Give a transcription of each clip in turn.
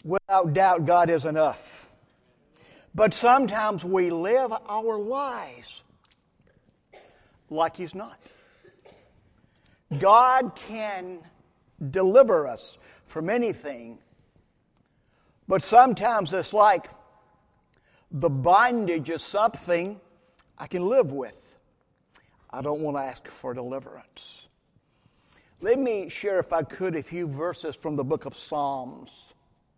Without doubt, God is enough. But sometimes we live our lives like He's not. God can deliver us from anything, but sometimes it's like the bondage is something I can live with. I don't want to ask for deliverance. Let me share, if I could, a few verses from the book of Psalms.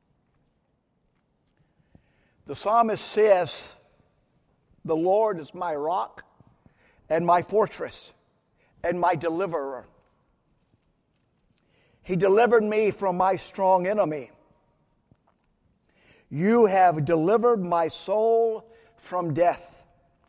The psalmist says, "The Lord is my rock and my fortress and my deliverer. He delivered me from my strong enemy. You have delivered my soul from death."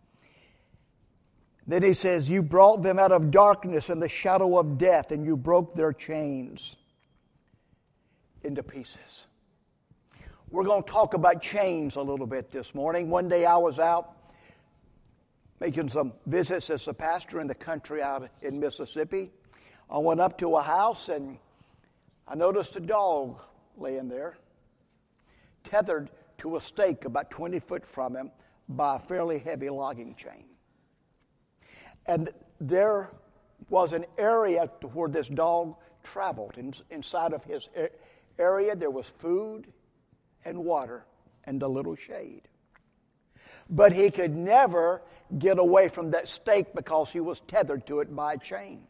Then he says, "You brought them out of darkness and the shadow of death, and you broke their chains into pieces." We're going to talk about chains a little bit this morning. One day I was out making some visits as a pastor in the country out in Mississippi. I went up to a house and I noticed a dog laying there, tethered to a stake about 20 foot from him by a fairly heavy logging chain. And there was an area to where this dog traveled. Inside of his area there was food and water and a little shade. But he could never get away from that stake because he was tethered to it by a chain.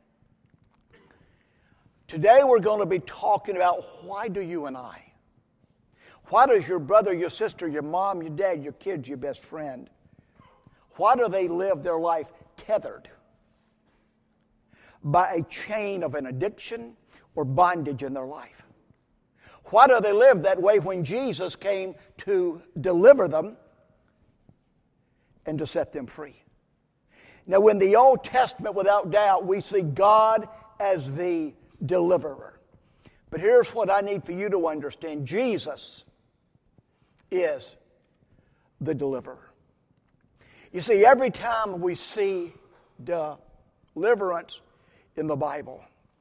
Today we're going to be talking about, why do you and I, why does your brother, your sister, your mom, your dad, your kids, your best friend, why do they live their life tethered by a chain of an addiction or bondage in their life? Why do they live that way when Jesus came to deliver them and to set them free? Now, in the Old Testament, without doubt, we see God as the deliverer. But here's what I need for you to understand. Jesus is the deliverer. You see, every time we see deliverance in the Bible,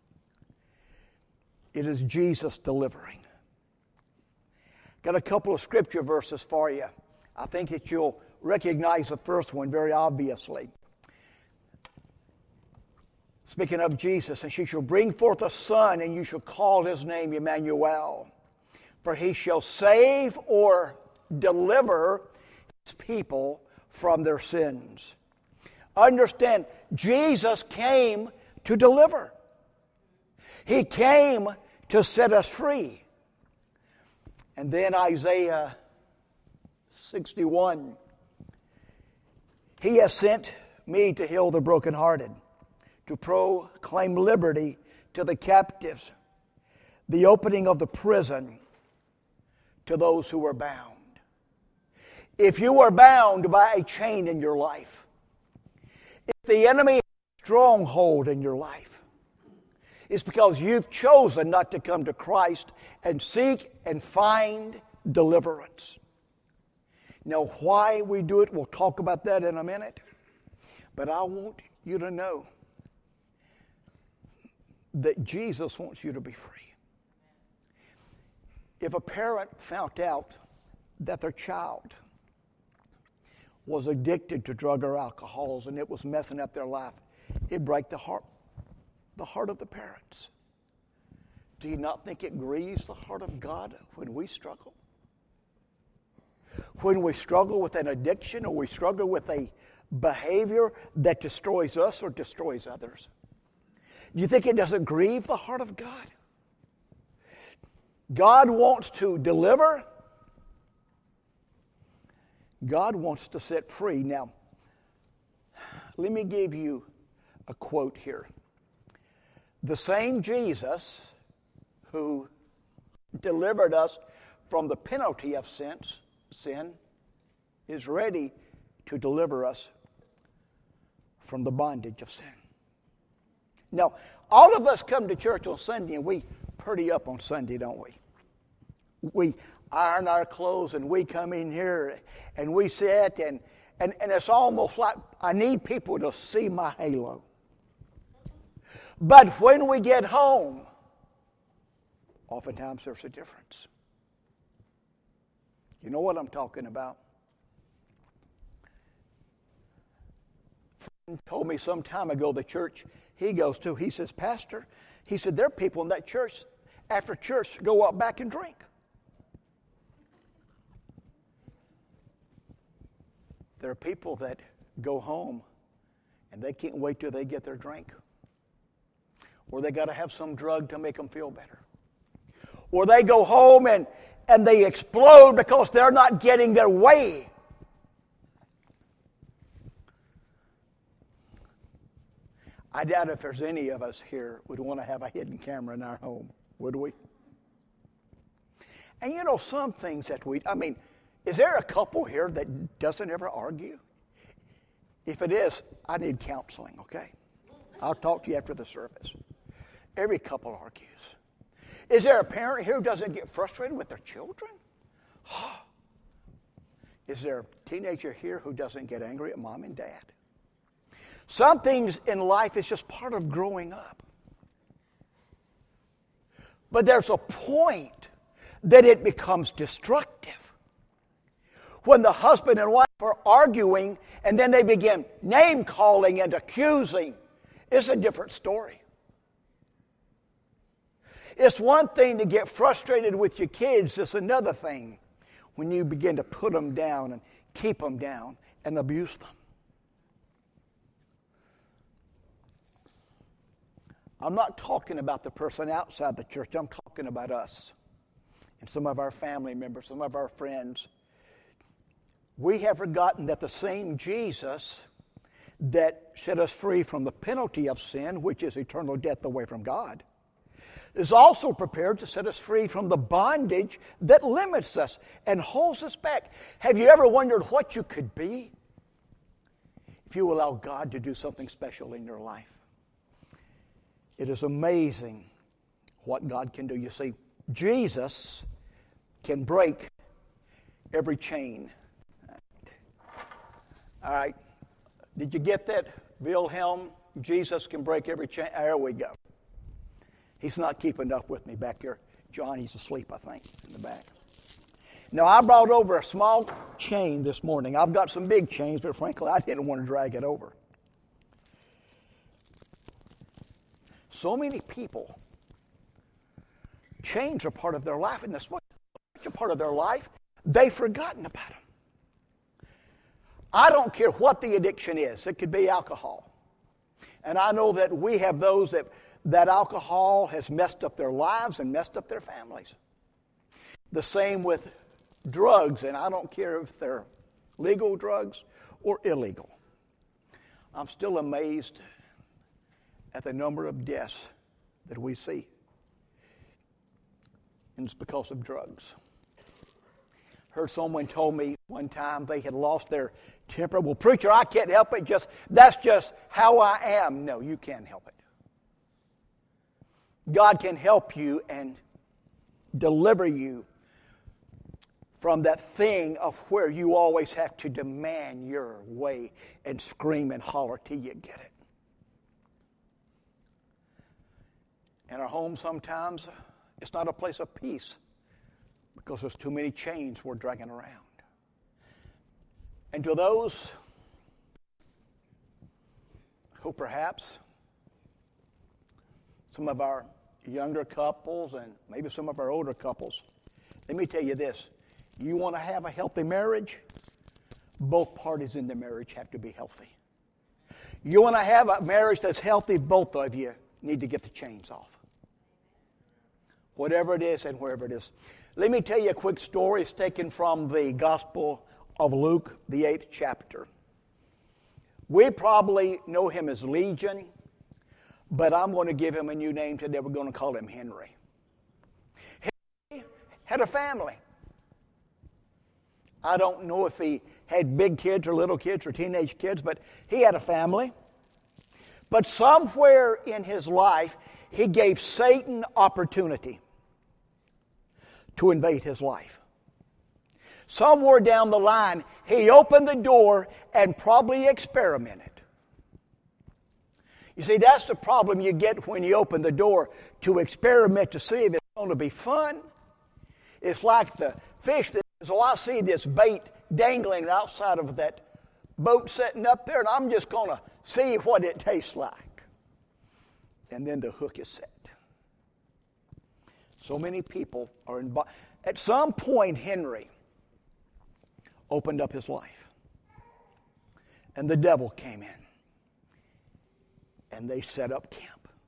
it is Jesus delivering. Got a couple of scripture verses for you. I think that you'll recognize the first one very obviously. Speaking of Jesus, "And she shall bring forth a son, and you shall call his name Emmanuel. For he shall save," or deliver, "his people from their sins." Understand, Jesus came to deliver. He came to set us free. And then Isaiah 61. "He has sent me to heal the brokenhearted, to proclaim liberty to the captives, the opening of the prison to those who are bound." If you are bound by a chain in your life, if the enemy has a stronghold in your life, it's because you've chosen not to come to Christ and seek and find deliverance. Now, why we do it, we'll talk about that in a minute. But I want you to know that Jesus wants you to be free. If a parent found out that their child was addicted to drug or alcohols and it was messing up their life, it'd break the heart of the parents. Do you not think it grieves the heart of God when we struggle? When we struggle with an addiction, or we struggle with a behavior that destroys us or destroys others? Do you think it doesn't grieve the heart of God? God wants to deliver. God wants to set free. Now, let me give you a quote here. The same Jesus who delivered us from the penalty of sin is ready to deliver us from the bondage of sin. Now, all of us come to church on Sunday and we pretty up on Sunday, don't we? We iron our clothes and we come in here and we sit and it's almost like I need people to see my halo. But when we get home, oftentimes there's a difference. You know what I'm talking about? A friend told me some time ago the church he goes to, he says, Pastor, he said, there are people in that church, after church, go out back and drink. There are people that go home and they can't wait till they get their drink. Or they got to have some drug to make them feel better. Or they go home and they explode because they're not getting their way. I doubt if there's any of us here would want to have a hidden camera in our home, would we? And you know, some things that is there a couple here that doesn't ever argue? If it is, I need counseling, okay? I'll talk to you after the service. Every couple argues. Is there a parent here who doesn't get frustrated with their children? Is there a teenager here who doesn't get angry at mom and dad? Some things in life is just part of growing up. But there's a point that it becomes destructive. When the husband and wife are arguing and then they begin name-calling and accusing, it's a different story. It's one thing to get frustrated with your kids. It's another thing when you begin to put them down and keep them down and abuse them. I'm not talking about the person outside the church. I'm talking about us and some of our family members, some of our friends. We have forgotten that the same Jesus that set us free from the penalty of sin, which is eternal death away from God, is also prepared to set us free from the bondage that limits us and holds us back. Have you ever wondered what you could be if you allow God to do something special in your life? It is amazing what God can do. You see, Jesus can break every chain. All right. Did you get that, Wilhelm? Jesus can break every chain. There we go. He's not keeping up with me back there. John, he's asleep, I think, in the back. Now, I brought over a small chain this morning. I've got some big chains, but frankly, I didn't want to drag it over. So many people, chains are part of their life, and this a part of their life, they've forgotten about them. I don't care what the addiction is. It could be alcohol. And I know that we have those that alcohol has messed up their lives and messed up their families. The same with drugs, and I don't care if they're legal drugs or illegal. I'm still amazed at the number of deaths that we see. And it's because of drugs. Heard someone told me one time they had lost their temper. Well, preacher, I can't help it. That's just how I am. No, you can't help it. God can help you and deliver you from that thing of where you always have to demand your way and scream and holler till you get it. In our home sometimes, it's not a place of peace because there's too many chains we're dragging around. And to those who perhaps some of our younger couples and maybe some of our older couples, let me tell you this. You want to have a healthy marriage? Both parties in the marriage have to be healthy. You want to have a marriage that's healthy? Both of you need to get the chains off. Whatever it is and wherever it is. Let me tell you a quick story. It's taken from the Gospel of Luke, the 8th chapter. We probably know him as Legion, but I'm going to give him a new name today. We're going to call him Henry. Henry had a family. I don't know if he had big kids or little kids or teenage kids, but he had a family. But somewhere in his life, he gave Satan opportunity to invade his life. Somewhere down the line, he opened the door and probably experimented. You see, that's the problem you get when you open the door to experiment to see if it's going to be fun. It's like the fish that So I see this bait dangling outside of that boat sitting up there, and I'm just going to see what it tastes like. And then the hook is set. So many people are in. At some point, Henry opened up his life. And the devil came in. And they set up camp.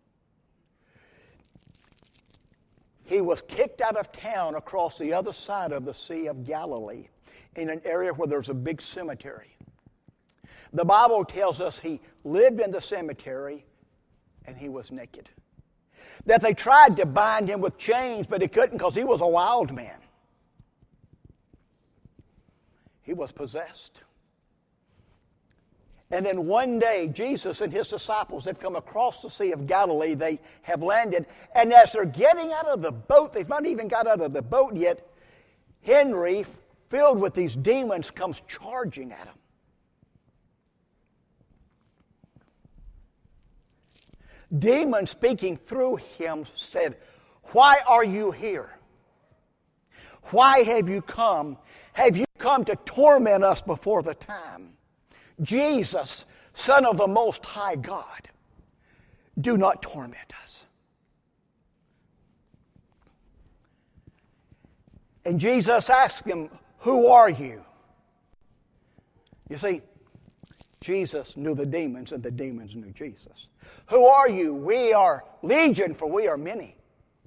He was kicked out of town across the other side of the Sea of Galilee in an area where there's a big cemetery. The Bible tells us he lived in the cemetery and he was naked. That they tried to bind him with chains, but he couldn't because he was a wild man. He was possessed. And then one day, Jesus and his disciples have come across the Sea of Galilee. They have landed. And as they're getting out of the boat, they've not even got out of the boat yet, Henry, filled with these demons, comes charging at them. Demon speaking through him said, "Why are you here? Why have you come? Have you come to torment us before the time? Jesus, Son of the Most High God, do not torment us." And Jesus asked him, "Who are you?" You see, Jesus knew the demons and the demons knew Jesus. "Who are you?" "We are legion, for we are many."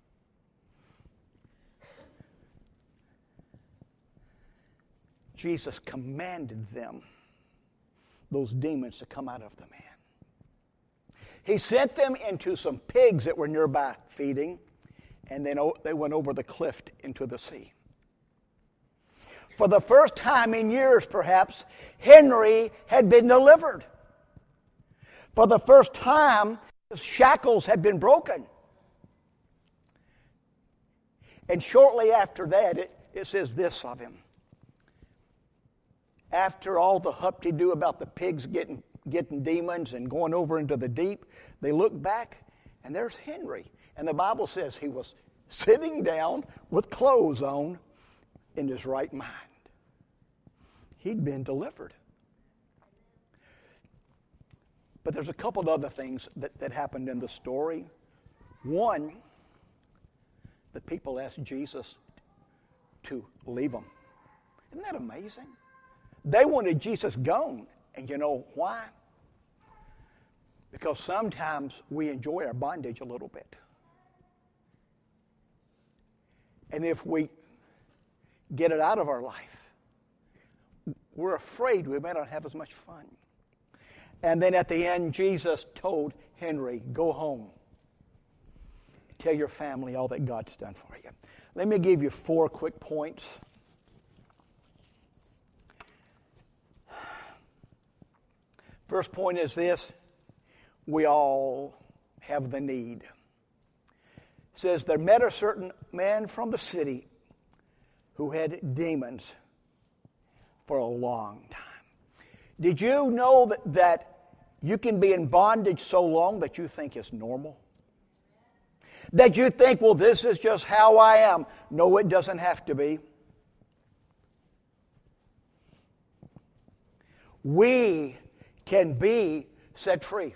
Jesus commanded them, those demons, to come out of the man. He sent them into some pigs that were nearby feeding, and then they went over the cliff into the sea. For the first time in years, perhaps, Henry had been delivered. For the first time, his shackles had been broken. And shortly after that, it says this of him. After all the hup-de-doo about the pigs getting demons and going over into the deep, they look back, and there's Henry. And the Bible says he was sitting down with clothes on in his right mind. He'd been delivered. But there's a couple of other things that happened in the story. One, the people asked Jesus to leave them. Isn't that amazing? They wanted Jesus gone. And you know why? Because sometimes we enjoy our bondage a little bit. And if we get it out of our life, we're afraid we may not have as much fun. And then at the end, Jesus told Henry, "Go home. Tell your family all that God's done for you." Let me give you 4 quick points. First point is this: we all have the need. It says, there met a certain man from the city who had demons for a long time. Did you know that you can be in bondage so long that you think it's normal? That you think, well, this is just how I am. No, it doesn't have to be. We can be set free.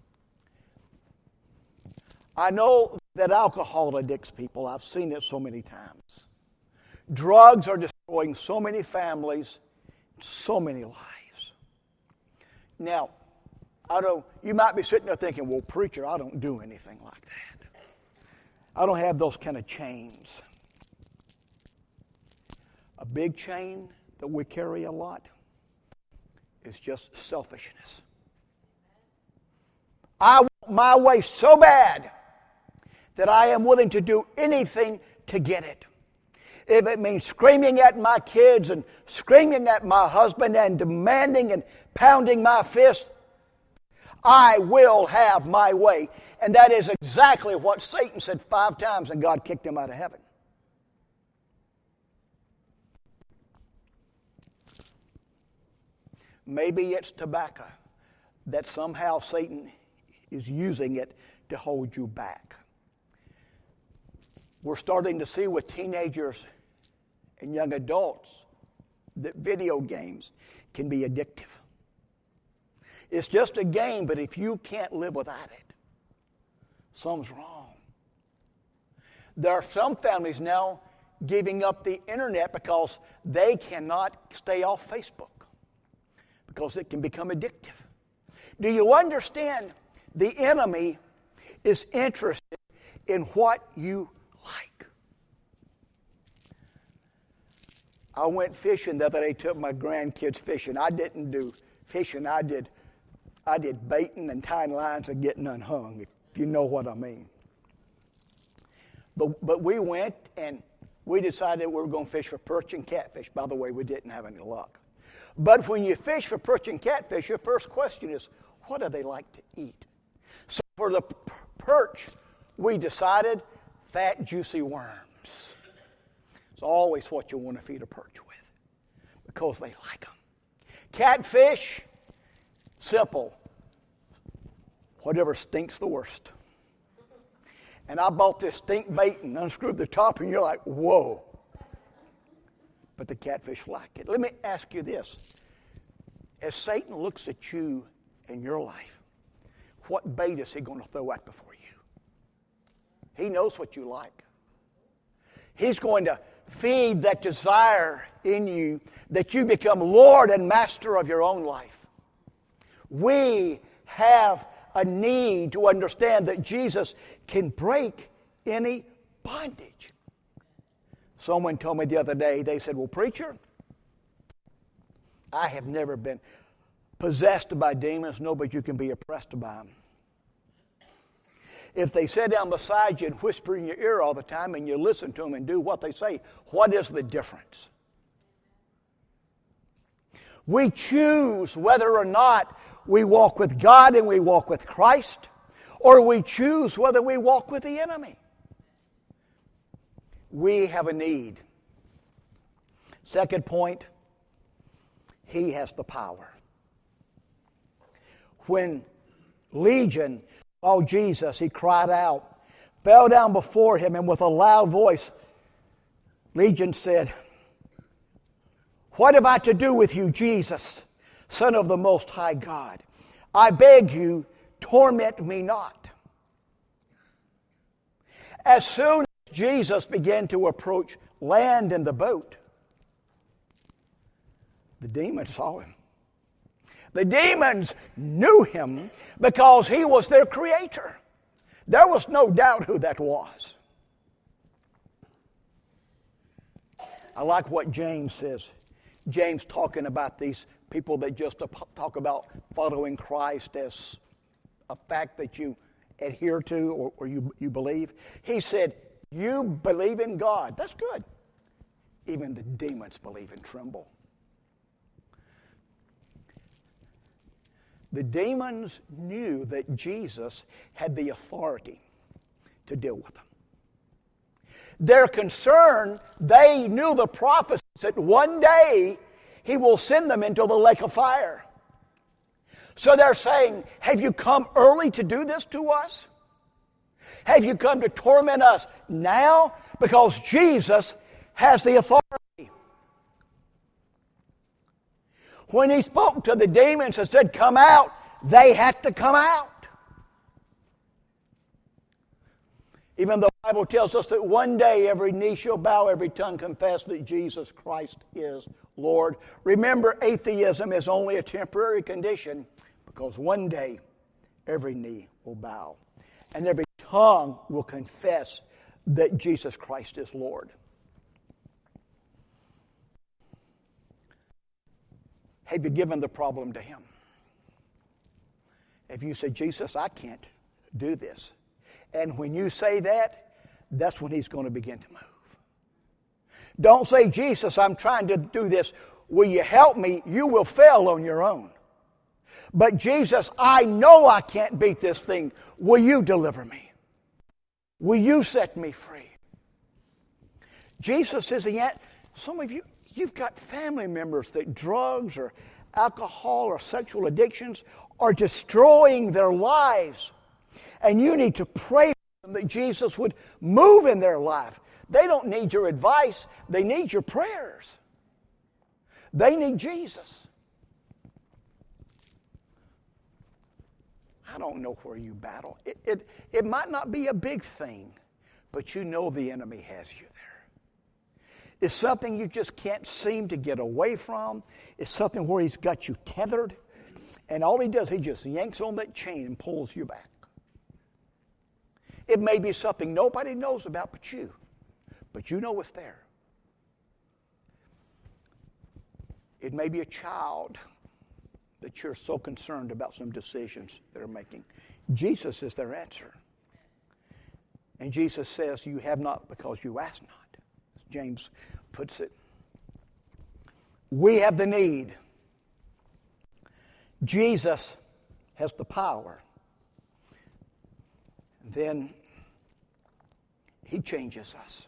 I know that alcohol addicts people. I've seen it so many times. Drugs are destroying so many families, so many lives. Now, you might be sitting there thinking, well, preacher, I don't do anything like that. I don't have those kind of chains. A big chain that we carry a lot is just selfishness. I want my way so bad that I am willing to do anything to get it. If it means screaming at my kids and screaming at my husband and demanding and pounding my fist, I will have my way. And that is exactly what Satan said 5 times, and God kicked him out of heaven. Maybe it's tobacco that somehow Satan is using it to hold you back. We're starting to see with teenagers and young adults that video games can be addictive. It's just a game, but if you can't live without it, something's wrong. There are some families now giving up the internet because they cannot stay off Facebook because it can become addictive. Do you understand? The enemy is interested in what you like. I went fishing the other day, took my grandkids fishing. I didn't do fishing. I did baiting and tying lines and getting unhung, if you know what I mean. But we went and we decided we were going to fish for perch and catfish. By the way, we didn't have any luck. But when you fish for perch and catfish, your first question is, what do they like to eat? So for the perch, we decided fat, juicy worms. It's always what you want to feed a perch with because they like them. Catfish, simple. Whatever stinks the worst. And I bought this stink bait and unscrewed the top, and you're like, whoa. But the catfish like it. Let me ask you this. As Satan looks at you in your life, what bait is he going to throw out before you? He knows what you like. He's going to feed that desire in you that you become Lord and master of your own life. We have a need to understand that Jesus can break any bondage. Someone told me the other day, they said, well, preacher, I have never been possessed by demons. No, but you can be oppressed by them. If they sit down beside you and whisper in your ear all the time and you listen to them and do what they say, what is the difference? We choose whether or not we walk with God and we walk with Christ, or we choose whether we walk with the enemy. We have a need. Second point, he has the power. When Legion saw Jesus, he cried out, fell down before him, and with a loud voice, Legion said, what have I to do with you, Jesus, Son of the Most High God? I beg you, torment me not. As soon as Jesus began to approach land in the boat, the demons saw him. The demons knew him because he was their creator. There was no doubt who that was. I like what James says. James talking about these people that just talk about following Christ as a fact that you adhere to or you believe. He said, you believe in God. That's good. Even the demons believe and tremble. The demons knew that Jesus had the authority to deal with them. Their concern, they knew the prophecies that one day he will send them into the lake of fire. So they're saying, have you come early to do this to us? Have you come to torment us now? Because Jesus has the authority. When he spoke to the demons and said, come out, they had to come out. Even though the Bible tells us that one day every knee shall bow, every tongue confess that Jesus Christ is Lord. Remember, atheism is only a temporary condition because one day every knee will bow and every tongue will confess that Jesus Christ is Lord. Have you given the problem to him? Have you said, Jesus, I can't do this? And when you say that, that's when he's going to begin to move. Don't say, Jesus, I'm trying to do this. Will you help me? You will fail on your own. But Jesus, I know I can't beat this thing. Will you deliver me? Will you set me free? Jesus is the answer. Some of you, you've got family members that drugs or alcohol or sexual addictions are destroying their lives. And you need to pray that Jesus would move in their life, They don't need your advice. They need your prayers. They need Jesus. I don't know where you battle. It might not be a big thing, but you know the enemy has you there. It's something you just can't seem to get away from. It's something where he's got you tethered. And all he does, he just yanks on that chain and pulls you back. It may be something nobody knows about but you know it's there. It may be a child that you're so concerned about some decisions they're making. Jesus is their answer. And Jesus says, you have not because you ask not. As James puts it. We have the need. Jesus has the power. Then he changes us.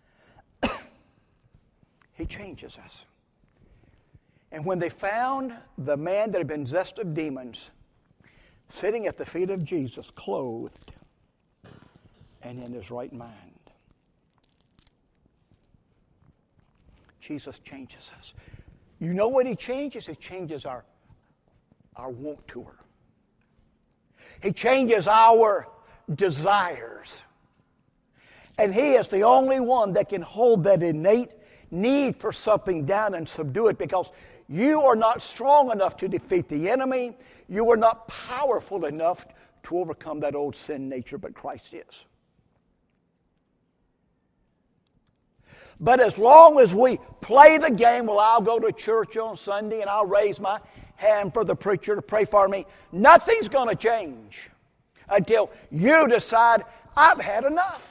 He changes us. And when they found the man that had been possessed of demons sitting at the feet of Jesus, clothed and in his right mind, Jesus changes us. You know what he changes? He changes our want to her. He changes our desires. And he is the only one that can hold that innate need for something down and subdue it, because you are not strong enough to defeat the enemy. You are not powerful enough to overcome that old sin nature, but Christ is. But as long as we play the game, well, I'll go to church on Sunday and I'll raise my hand for the preacher to pray for me, nothing's going to change until you decide, I've had enough.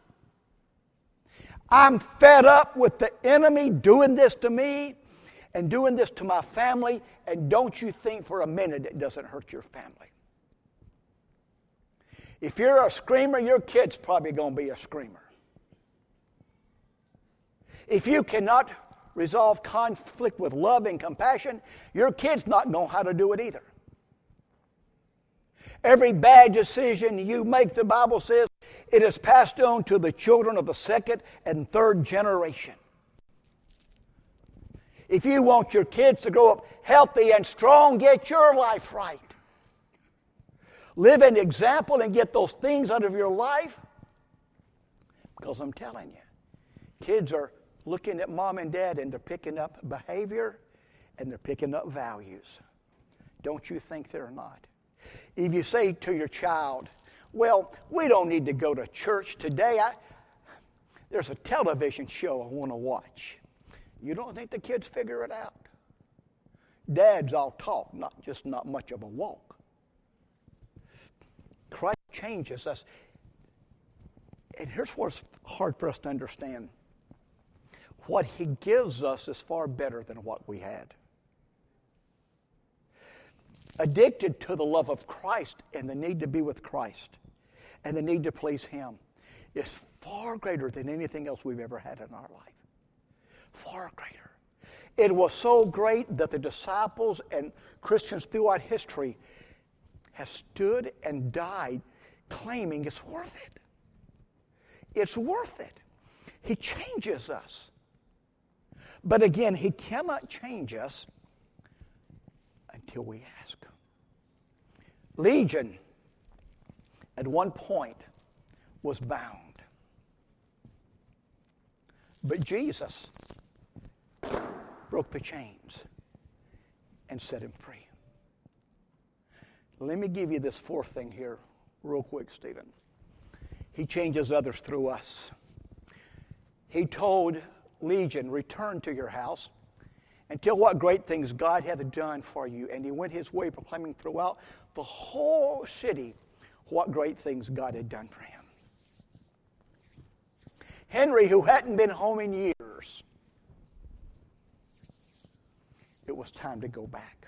I'm fed up with the enemy doing this to me and doing this to my family, and don't you think for a minute it doesn't hurt your family. If you're a screamer, your kid's probably going to be a screamer. If you cannot resolve conflict with love and compassion, your kid's not going to know how to do it either. Every bad decision you make, the Bible says, it is passed on to the children of the second and third generation. If you want your kids to grow up healthy and strong, get your life right. Live an example and get those things out of your life. Because I'm telling you, kids are looking at mom and dad and they're picking up behavior and they're picking up values. Don't you think they're not? If you say to your child, well, we don't need to go to church today. There's a television show I want to watch. You don't think the kids figure it out? Dads all talk, not much of a walk. Christ changes us. And here's what's hard for us to understand. What he gives us is far better than what we had. Addicted to the love of Christ and the need to be with Christ and the need to please him is far greater than anything else we've ever had in our life. Far greater. It was so great that the disciples and Christians throughout history have stood and died claiming it's worth it. It's worth it. He changes us. But again, he cannot change us until we ask. Legion, at one point, was bound. But Jesus broke the chains and set him free. Let me give you this fourth thing here real quick, Stephen. He changes others through us. He told Legion, return to your house and tell what great things God hath done for you. And he went his way proclaiming throughout the whole city what great things God had done for him. Henry, who hadn't been home in years, it was time to go back.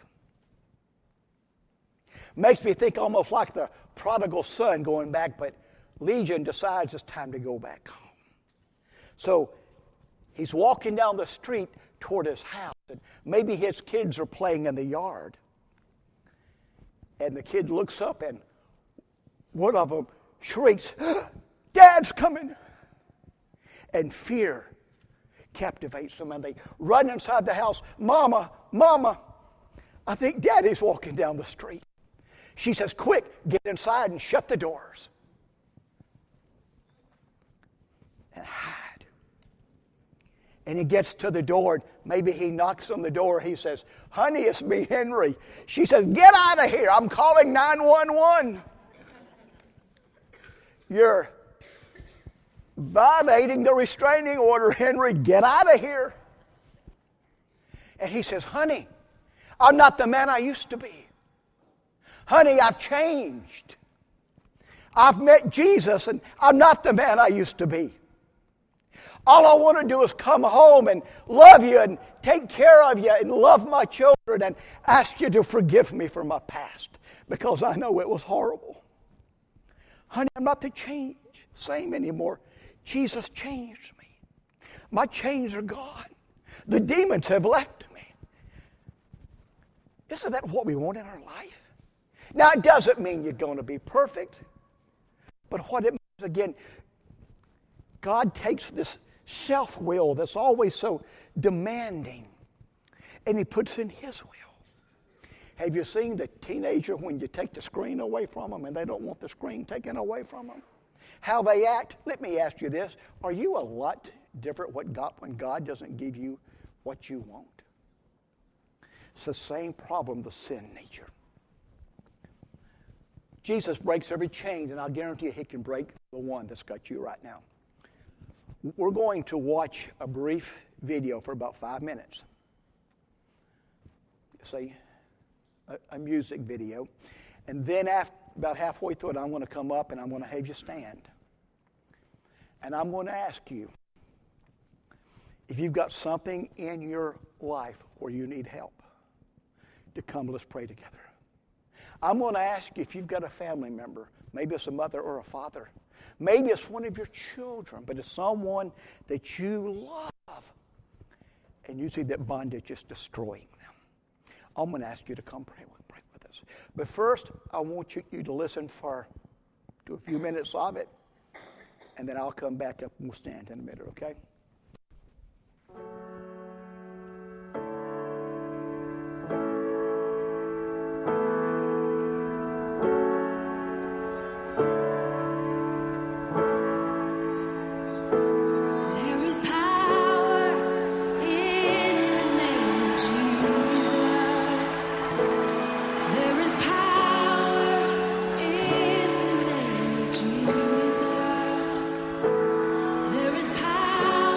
Makes me think almost like the prodigal son going back, but Legion decides it's time to go back home. So he's walking down the street toward his house, and maybe his kids are playing in the yard. And the kid looks up, and one of them shrieks, "Dad's coming!" And fear captivates them, and they run inside the house. Mama, Mama, I think Daddy's walking down the street. She says, quick, get inside and shut the doors. And hide. And he gets to the door. Maybe he knocks on the door. He says, honey, it's me, Henry. She says, get out of here. I'm calling 911. You're violating the restraining order, Henry. Get out of here. And he says, honey, I'm not the man I used to be. Honey, I've changed. I've met Jesus, and I'm not the man I used to be. All I want to do is come home and love you and take care of you and love my children and ask you to forgive me for my past because I know it was horrible. Honey, I'm not the same anymore. Jesus changed me. My chains are gone. The demons have left me. Isn't that what we want in our life? Now, it doesn't mean you're going to be perfect. But what it means, again, God takes this self-will that's always so demanding, and he puts in his will. Have you seen the teenager when you take the screen away from them and they don't want the screen taken away from them? How they act? Let me ask you this. Are you a lot different when God doesn't give you what you want? It's the same problem, the sin nature. Jesus breaks every chain, and I guarantee you he can break the one that's got you right now. We're going to watch a brief video for about 5 minutes. See, a music video. And then about halfway through it, I'm going to come up and I'm going to have you stand. And I'm going to ask you, if you've got something in your life where you need help, to come, let's pray together. I'm going to ask you if you've got a family member, maybe it's a mother or a father, maybe it's one of your children, but it's someone that you love, and you see that bondage is destroying them. I'm going to ask you to come pray with us. But first, I want you to listen to a few minutes of it, and then I'll come back up and we'll stand in a minute, okay? There is power.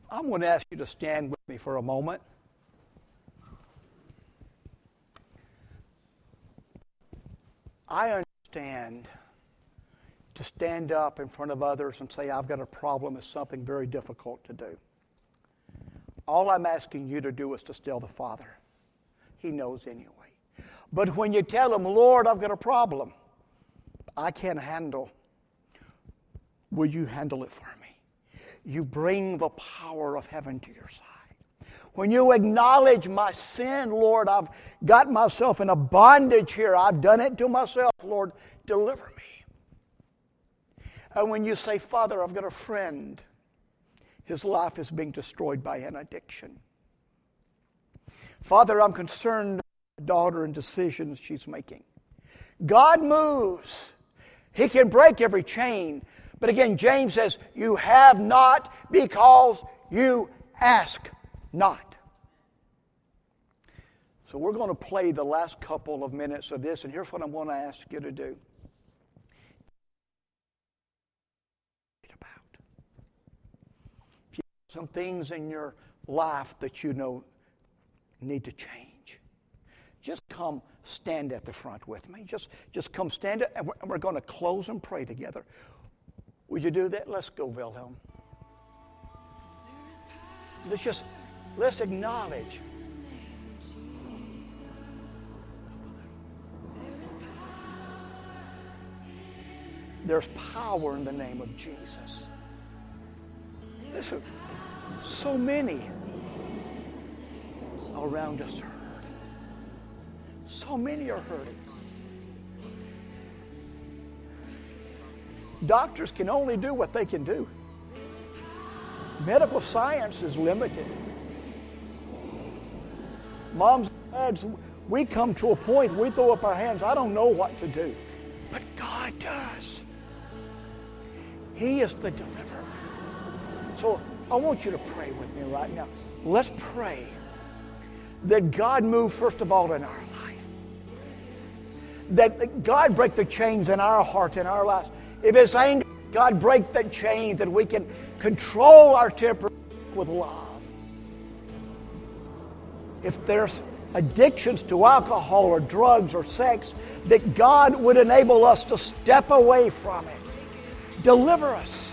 I'm going to ask you to stand with me for a moment. I understand to stand up in front of others and say, I've got a problem is something very difficult to do. All I'm asking you to do is to tell the Father. He knows anyway. But when you tell him, Lord, I've got a problem I can't handle, will you handle it for me? You bring the power of heaven to your side. When you acknowledge my sin, Lord, I've got myself in a bondage here. I've done it to myself. Lord, deliver me. And when you say, Father, I've got a friend. His life is being destroyed by an addiction. Father, I'm concerned about my daughter and decisions she's making. God moves. He can break every chain. But again, James says, you have not because you ask not. So we're going to play the last couple of minutes of this, and here's what I'm going to ask you to do. If you have some things in your life that you know need to change, just come stand at the front with me. Just come stand it, and we're going to close and pray together. Would you do that? Let's go, Wilhelm. Let's acknowledge. There's power in the name of Jesus. Listen, so many around us are hurting. So many are hurting. Doctors can only do what they can do. Medical science is limited. Moms and dads, we come to a point, we throw up our hands, I don't know what to do. But God does. He is the deliverer. So I want you to pray with me right now. Let's pray that God move first of all in our life. That God break the chains in our heart, in our lives. If it's anger, God break that chain that we can control our temper with love. If there's addictions to alcohol or drugs or sex, that God would enable us to step away from it. Deliver us.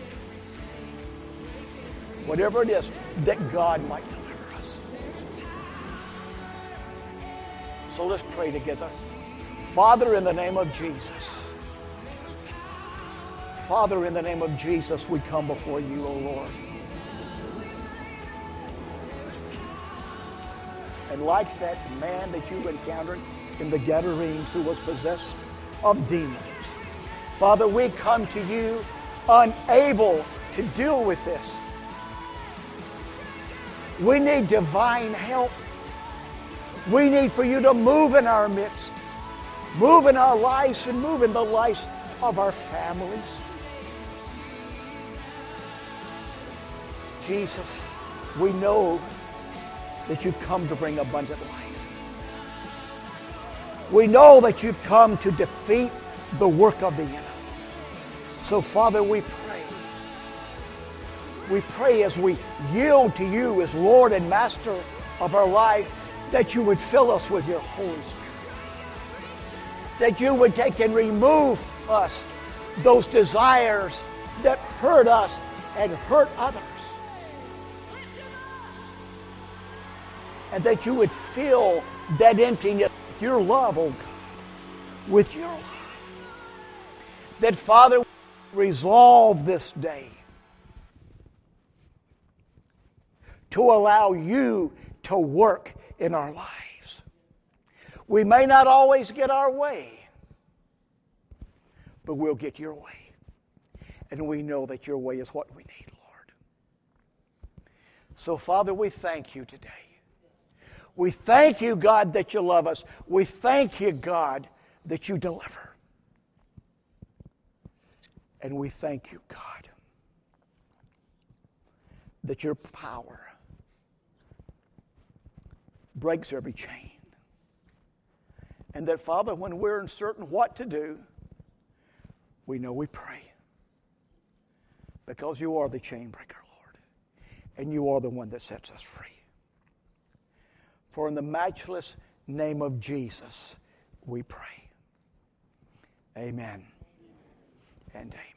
Whatever it is, that God might deliver us. So let's pray together. Father, in the name of Jesus. Father, in the name of Jesus, we come before you, O Lord. And like that man that you encountered in the Gadarenes who was possessed of demons, Father, we come to you unable to deal with this. We need divine help. We need for you to move in our midst, move in our lives, and move in the lives of our families. Jesus, we know that you've come to bring abundant life. We know that you've come to defeat the work of the enemy. So, Father, we pray. We pray as we yield to you as Lord and Master of our life, that you would fill us with your Holy Spirit. That you would take and remove from us those desires that hurt us and hurt others. And that you would fill that emptiness with your love, oh God, with your love. That, Father, resolve this day to allow you to work in our lives. We may not always get our way, but we'll get your way. And we know that your way is what we need, Lord. So, Father, we thank you today. We thank you, God, that you love us. We thank you, God, that you deliver. And we thank you, God, that your power breaks every chain. And that, Father, when we're uncertain what to do, we know we pray. Because you are the chain breaker, Lord. and you are the one that sets us free. For in the matchless name of Jesus, we pray. Amen and amen.